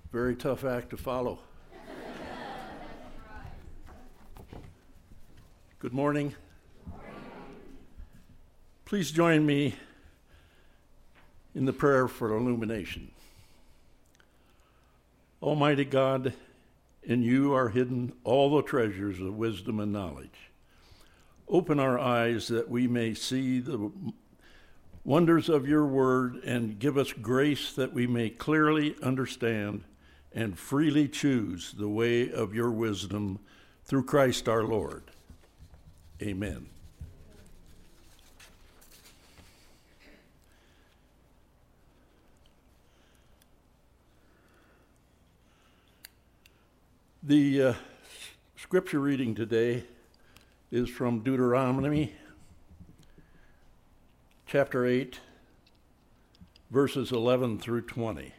Very tough act to follow. Good morning. Please join me in the prayer for illumination. Almighty God, in you are hidden all the treasures of wisdom and knowledge. Open our eyes that we may see the wonders of your word, and give us grace that we may clearly understand and freely choose the way of your wisdom through Christ our Lord. Amen. The scripture reading today is from Deuteronomy chapter 8, verses 11 through 20.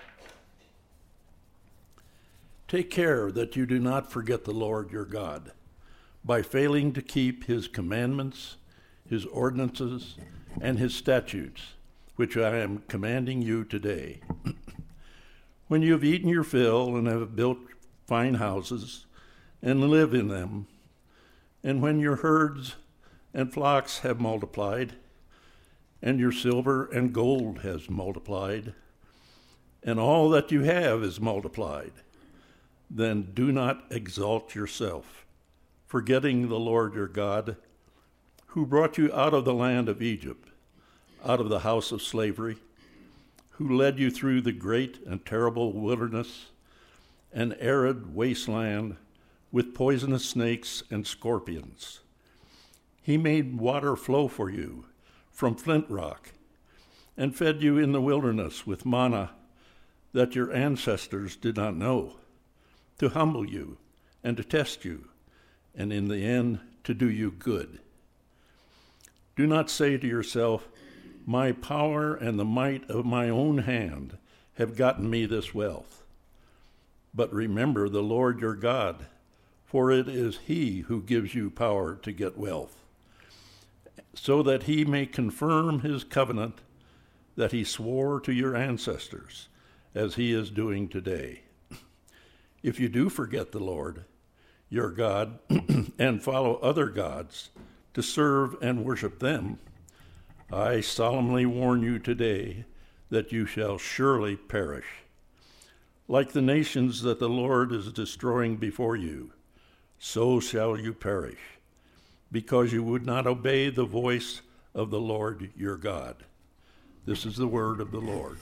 Take care that you do not forget the Lord your God by failing to keep his commandments, his ordinances, and his statutes, which I am commanding you today. When you have eaten your fill and have built fine houses and live in them, and when your herds and flocks have multiplied, and your silver and gold has multiplied, and all that you have is multiplied, then do not exalt yourself, forgetting the Lord your God, who brought you out of the land of Egypt, out of the house of slavery, who led you through the great and terrible wilderness, an arid wasteland with poisonous snakes and scorpions. He made water flow for you from flint rock, and fed you in the wilderness with manna that your ancestors did not know, to humble you and to test you, and in the end to do you good. Do not say to yourself, my power and the might of my own hand have gotten me this wealth. But remember the Lord your God, for it is he who gives you power to get wealth, so that he may confirm his covenant that he swore to your ancestors, as he is doing today. If you do forget the Lord, your God, and follow other gods to serve and worship them, I solemnly warn you today that you shall surely perish. Like the nations that the Lord is destroying before you, so shall you perish, because you would not obey the voice of the Lord your God. This is the word of the Lord.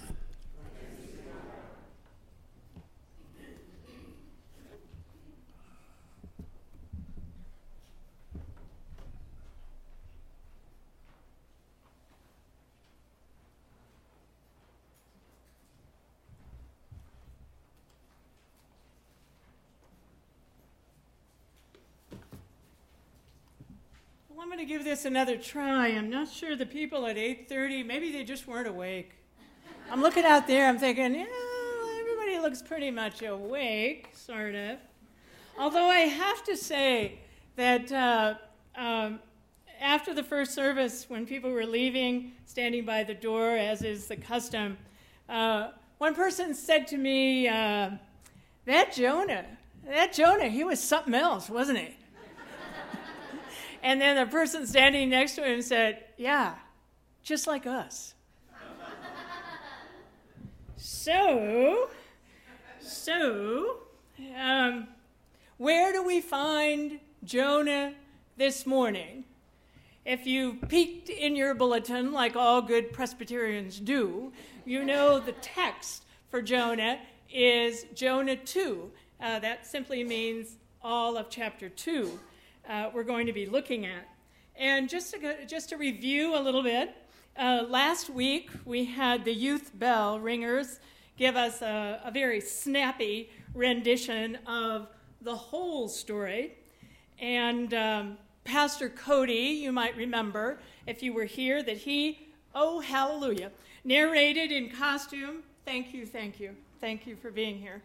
I'm going to give this another try. I'm not sure the people at 8:30, maybe they just weren't awake. I'm looking out there, I'm thinking, everybody looks pretty much awake, sort of. Although I have to say that after the first service, when people were leaving, standing by the door, as is the custom, one person said to me, that Jonah, he was something else, wasn't he? And then the person standing next to him said, yeah, just like us. So, where do we find Jonah this morning? If you peeked in your bulletin, like all good Presbyterians do, you know the text for Jonah is Jonah 2. That simply means all of chapter 2. We're going to be looking at. And just to review a little bit, last week we had the youth bell ringers give us a very snappy rendition of the whole story. And Pastor Cody, you might remember, if you were here, that he, oh hallelujah, narrated in costume. Thank you for being here.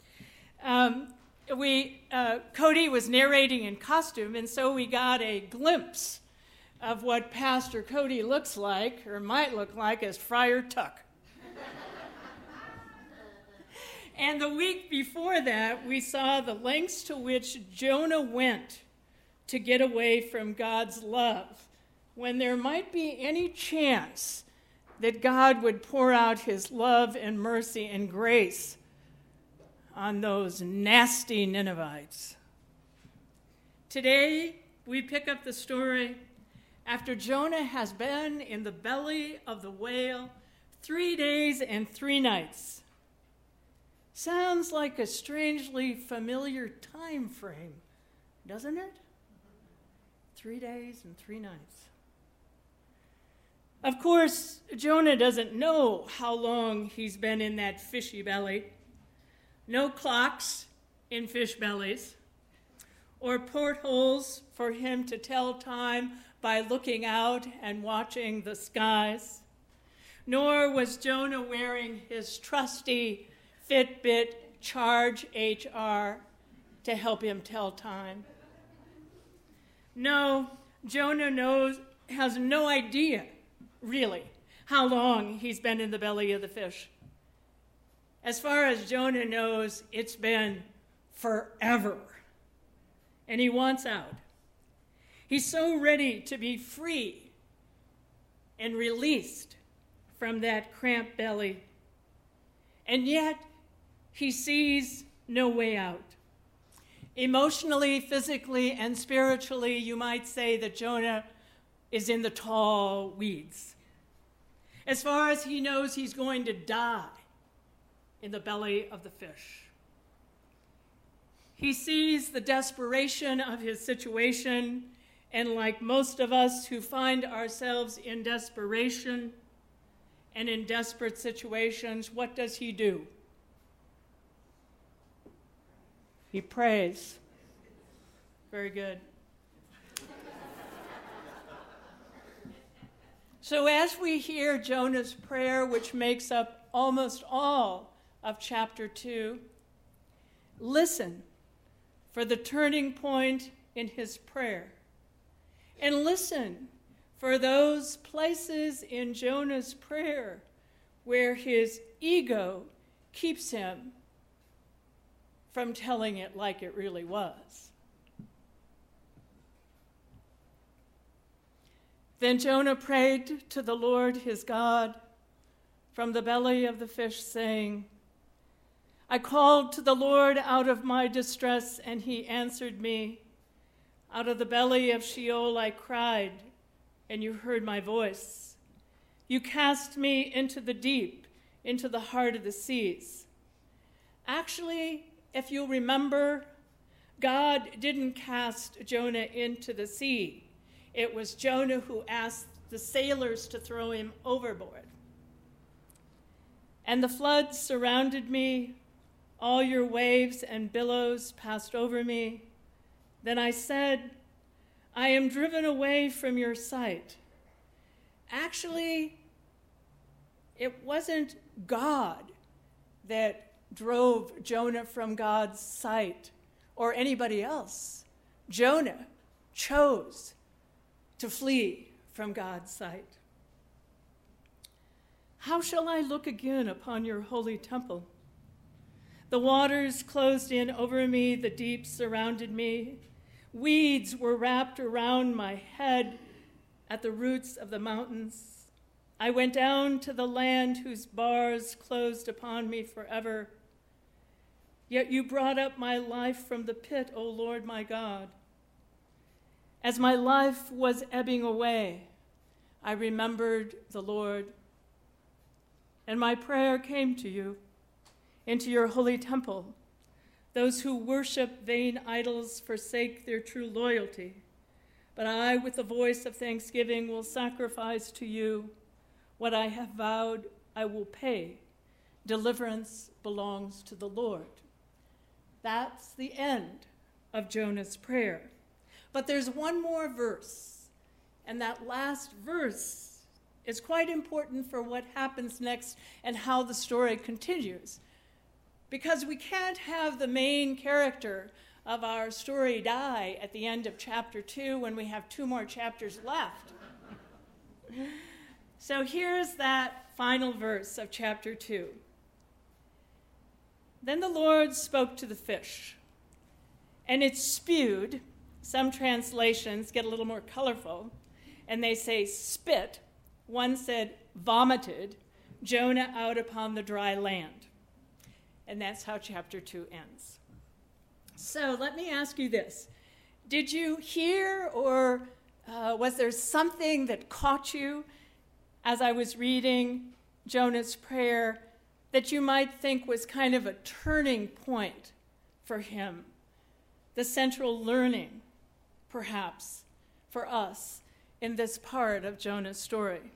Cody was narrating in costume, and so we got a glimpse of what Pastor Cody looks like, or might look like, as Friar Tuck. And the week before that, we saw the lengths to which Jonah went to get away from God's love, when there might be any chance that God would pour out his love and mercy and grace on those nasty Ninevites. Today, we pick up the story after Jonah has been in the belly of the whale 3 days and 3 nights. Sounds like a strangely familiar time frame, doesn't it? 3 days and 3 nights. Of course, Jonah doesn't know how long he's been in that fishy belly. No clocks in fish bellies, or portholes for him to tell time by looking out and watching the skies. Nor was Jonah wearing his trusty Fitbit Charge HR to help him tell time. No, Jonah has no idea, really, how long he's been in the belly of the fish. As far as Jonah knows, it's been forever. And he wants out. He's so ready to be free and released from that cramped belly. And yet, he sees no way out. Emotionally, physically, and spiritually, you might say that Jonah is in the tall weeds. As far as he knows, he's going to die in the belly of the fish. He sees the desperation of his situation, and like most of us who find ourselves in desperation and in desperate situations, what does he do? He prays. Very good. So as we hear Jonah's prayer, which makes up almost all of chapter 2, listen for the turning point in his prayer. And listen for those places in Jonah's prayer where his ego keeps him from telling it like it really was. Then Jonah prayed to the Lord his God from the belly of the fish, saying, I called to the Lord out of my distress, and he answered me. Out of the belly of Sheol I cried, and you heard my voice. You cast me into the deep, into the heart of the seas. Actually, if you'll remember, God didn't cast Jonah into the sea. It was Jonah who asked the sailors to throw him overboard. And the floods surrounded me. All your waves and billows passed over me. Then I said, I am driven away from your sight. Actually, it wasn't God that drove Jonah from God's sight or anybody else. Jonah chose to flee from God's sight. How shall I look again upon your holy temple? The waters closed in over me, the deep surrounded me. Weeds were wrapped around my head at the roots of the mountains. I went down to the land whose bars closed upon me forever. Yet you brought up my life from the pit, O Lord my God. As my life was ebbing away, I remembered the Lord, and my prayer came to you, into your holy temple. Those who worship vain idols forsake their true loyalty, but I, with the voice of thanksgiving, will sacrifice to you what I have vowed I will pay. Deliverance belongs to the Lord. That's the end of Jonah's prayer. But there's one more verse, and that last verse is quite important for what happens next and how the story continues. Because we can't have the main character of our story die at the end of chapter 2 when we have 2 more chapters left. So here's that final verse of chapter 2. Then the Lord spoke to the fish, and it spewed. Some translations get a little more colorful, and they say spit. One said vomited Jonah out upon the dry land. And that's how chapter 2 ends. So let me ask you this. Did you hear or was there something that caught you as I was reading Jonah's prayer that you might think was kind of a turning point for him? The central learning, perhaps, for us in this part of Jonah's story.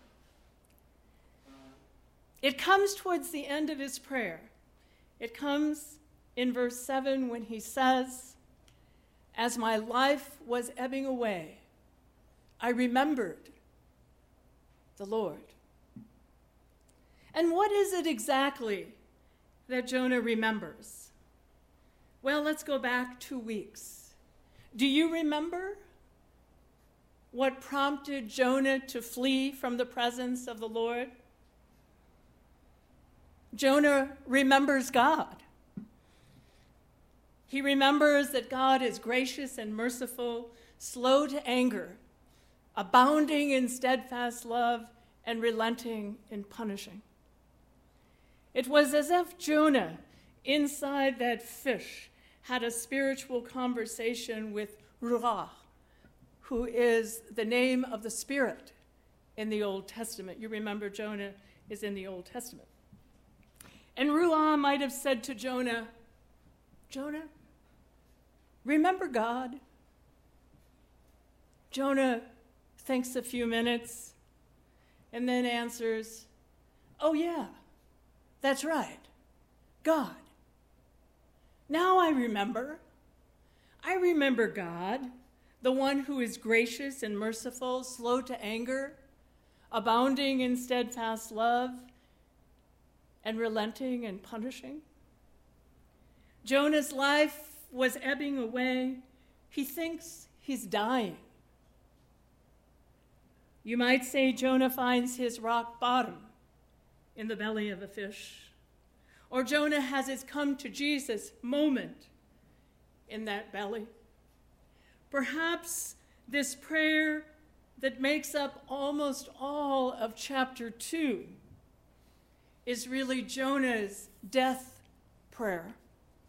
It comes towards the end of his prayer. It comes in verse 7 when he says, "As my life was ebbing away, I remembered the Lord." And what is it exactly that Jonah remembers? Well, let's go back 2 weeks. Do you remember what prompted Jonah to flee from the presence of the Lord? Jonah remembers God. He remembers that God is gracious and merciful, slow to anger, abounding in steadfast love, and relenting in punishing. It was as if Jonah, inside that fish, had a spiritual conversation with Ruach, who is the name of the Spirit in the Old Testament. You remember Jonah is in the Old Testament. And Ruach might have said to Jonah, "Jonah, remember God?" Jonah thinks a few minutes and then answers, "Oh yeah, that's right, God. Now I remember. I remember God, the one who is gracious and merciful, slow to anger, abounding in steadfast love, and relenting in punishing." Jonah's life was ebbing away. He thinks he's dying. You might say Jonah finds his rock bottom in the belly of a fish. Or Jonah has his come to Jesus moment in that belly. Perhaps this prayer that makes up almost all of chapter 2 is really Jonah's death prayer.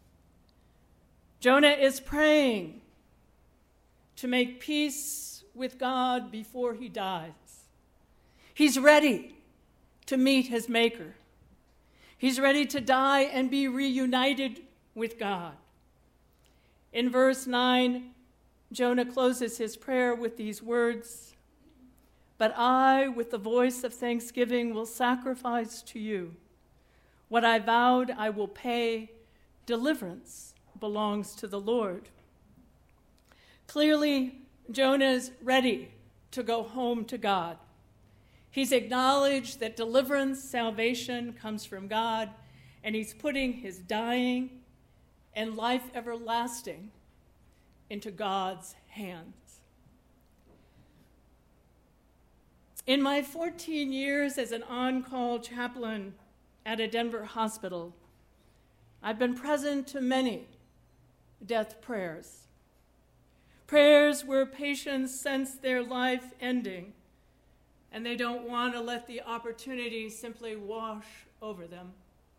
Jonah is praying to make peace with God before he dies. He's ready to meet his Maker. He's ready to die and be reunited with God. In verse 9, Jonah closes his prayer with these words, "But I, with the voice of thanksgiving, will sacrifice to you. What I vowed I will pay. Deliverance belongs to the Lord." Clearly, Jonah's ready to go home to God. He's acknowledged that deliverance, salvation comes from God, and he's putting his dying and life everlasting into God's hands. In my 14 years as an on-call chaplain at a Denver hospital, I've been present to many death prayers. Prayers where patients sense their life ending and they don't want to let the opportunity simply wash over them.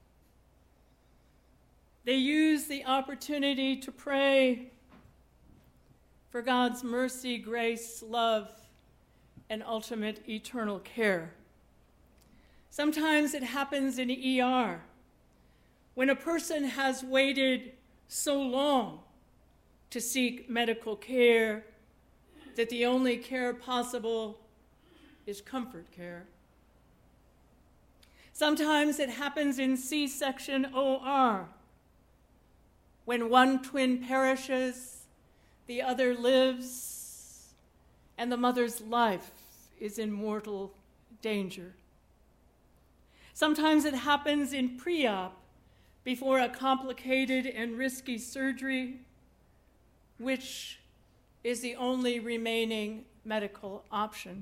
They use the opportunity to pray for God's mercy, grace, love, and ultimate eternal care. Sometimes it happens in ER when a person has waited so long to seek medical care that the only care possible is comfort care. Sometimes it happens in C-section OR when one twin perishes, the other lives, and the mother's life is in mortal danger. Sometimes it happens in pre-op before a complicated and risky surgery, which is the only remaining medical option.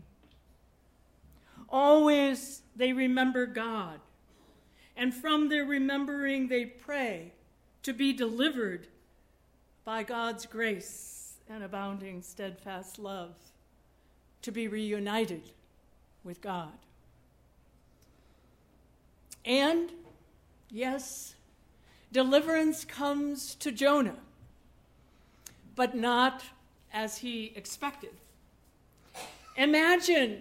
Always they remember God, and from their remembering they pray to be delivered by God's grace and abounding steadfast love, to be reunited with God. And, yes, deliverance comes to Jonah, but not as he expected. Imagine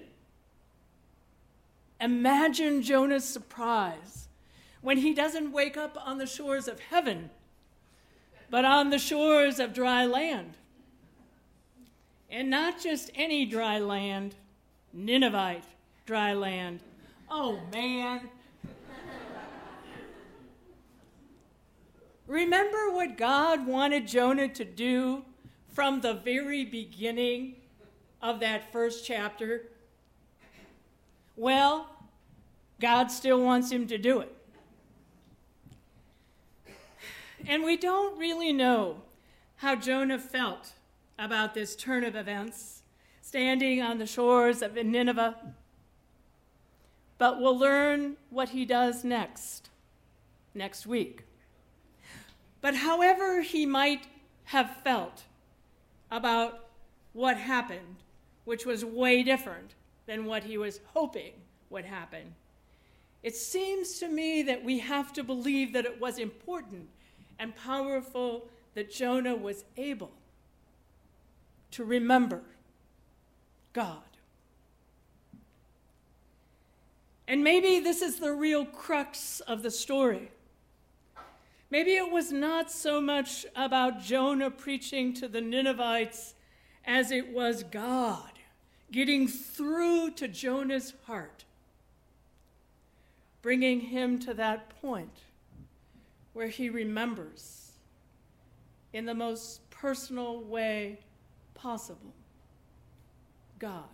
Jonah's surprise when he doesn't wake up on the shores of heaven, but on the shores of dry land. And not just any dry land, Ninevite dry land. Oh, man. Remember what God wanted Jonah to do from the very beginning of that first chapter? Well, God still wants him to do it. And we don't really know how Jonah felt about this turn of events, standing on the shores of Nineveh. But we'll learn what he does next week. But however he might have felt about what happened, which was way different than what he was hoping would happen, it seems to me that we have to believe that it was important and powerful that Jonah was able to remember God. And maybe this is the real crux of the story. Maybe it was not so much about Jonah preaching to the Ninevites as it was God getting through to Jonah's heart, bringing him to that point where he remembers in the most personal way possible God,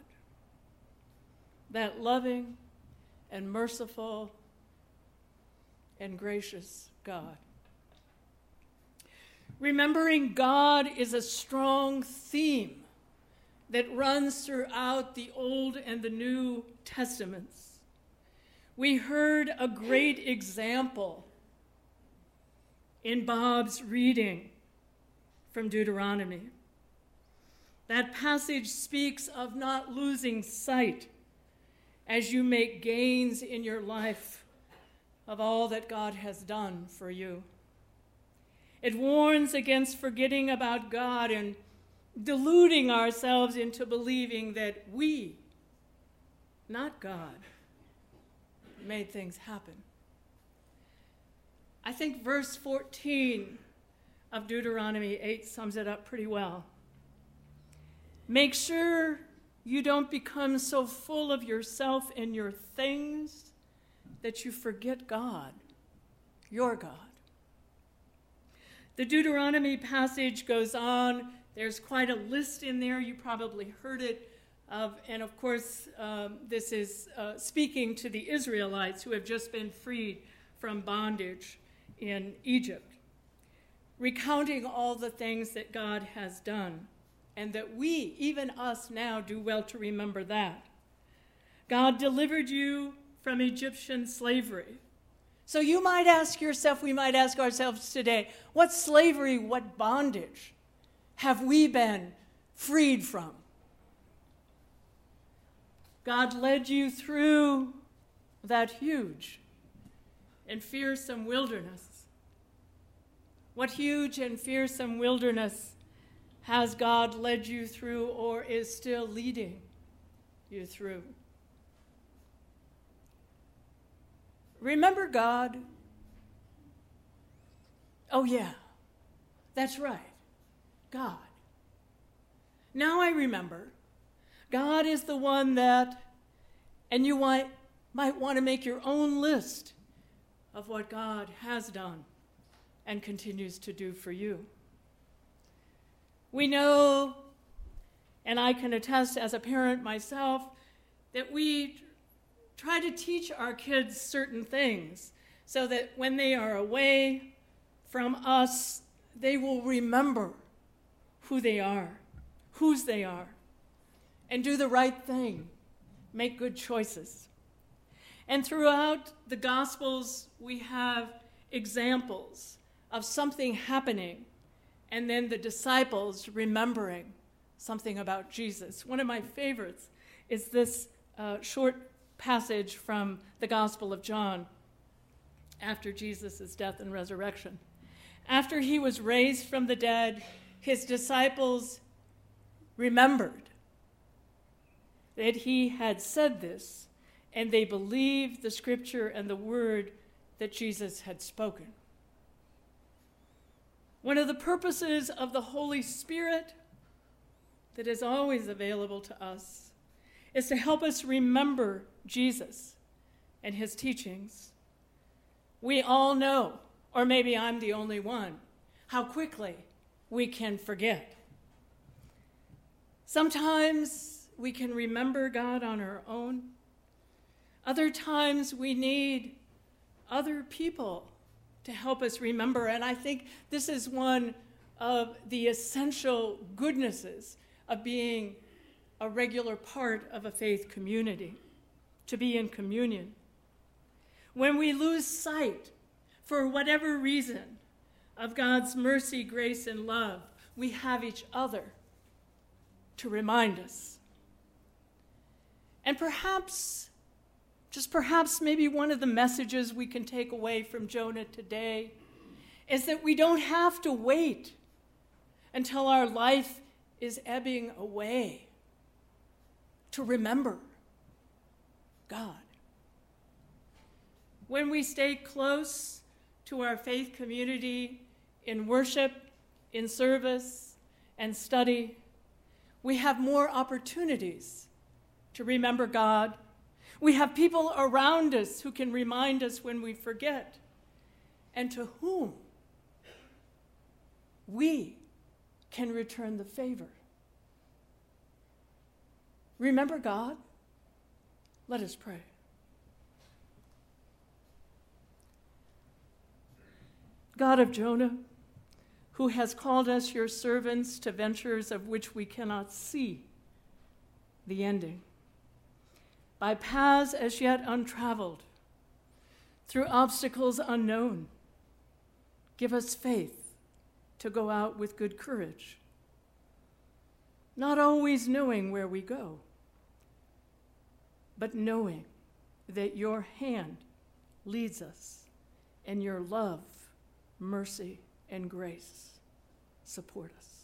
that loving and merciful and gracious God. Remembering God is a strong theme that runs throughout the Old and the New Testaments. We heard a great example in Bob's reading from Deuteronomy. That passage speaks of not losing sight as you make gains in your life of all that God has done for you. It warns against forgetting about God and deluding ourselves into believing that we, not God, made things happen. I think verse 14 of Deuteronomy 8 sums it up pretty well. Make sure you don't become so full of yourself and your things that you forget God, your God. The Deuteronomy passage goes on. There's quite a list in there. You probably heard it. And of course, this is speaking to the Israelites who have just been freed from bondage in Egypt, recounting all the things that God has done, and that we, even us now, do well to remember that. God delivered you from Egyptian slavery. So you might ask yourself, we might ask ourselves today, what slavery, what bondage have we been freed from? God led you through that huge and fearsome wilderness. What huge and fearsome wilderness has God led you through or is still leading you through? Remember God? Oh yeah, that's right, God. Now I remember. God is the one that, and you might want to make your own list of what God has done and continues to do for you. We know, and I can attest as a parent myself, that we try to teach our kids certain things so that when they are away from us, they will remember who they are, whose they are, and do the right thing, make good choices. And throughout the Gospels, we have examples of something happening and then the disciples remembering something about Jesus. One of my favorites is this short passage from the Gospel of John after Jesus' death and resurrection. After he was raised from the dead, his disciples remembered that he had said this, and they believed the scripture and the word that Jesus had spoken. One of the purposes of the Holy Spirit that is always available to us is to help us remember Jesus and his teachings. We all know, or maybe I'm the only one, how quickly we can forget. Sometimes we can remember God on our own. Other times we need other people to help us remember. And I think this is one of the essential goodnesses of being a regular part of a faith community, to be in communion. When we lose sight, for whatever reason, of God's mercy, grace, and love, we have each other to remind us. And perhaps, just perhaps, maybe one of the messages we can take away from Jonah today is that we don't have to wait until our life is ebbing away to remember God. When we stay close to our faith community in worship, in service, and study, we have more opportunities to remember God. We have people around us who can remind us when we forget, and to whom we can return the favor. Remember God? Let us pray. God of Jonah, who has called us your servants to ventures of which we cannot see the ending, by paths as yet untraveled, through obstacles unknown, give us faith to go out with good courage, not always knowing where we go, but knowing that your hand leads us and your love, mercy, and grace support us.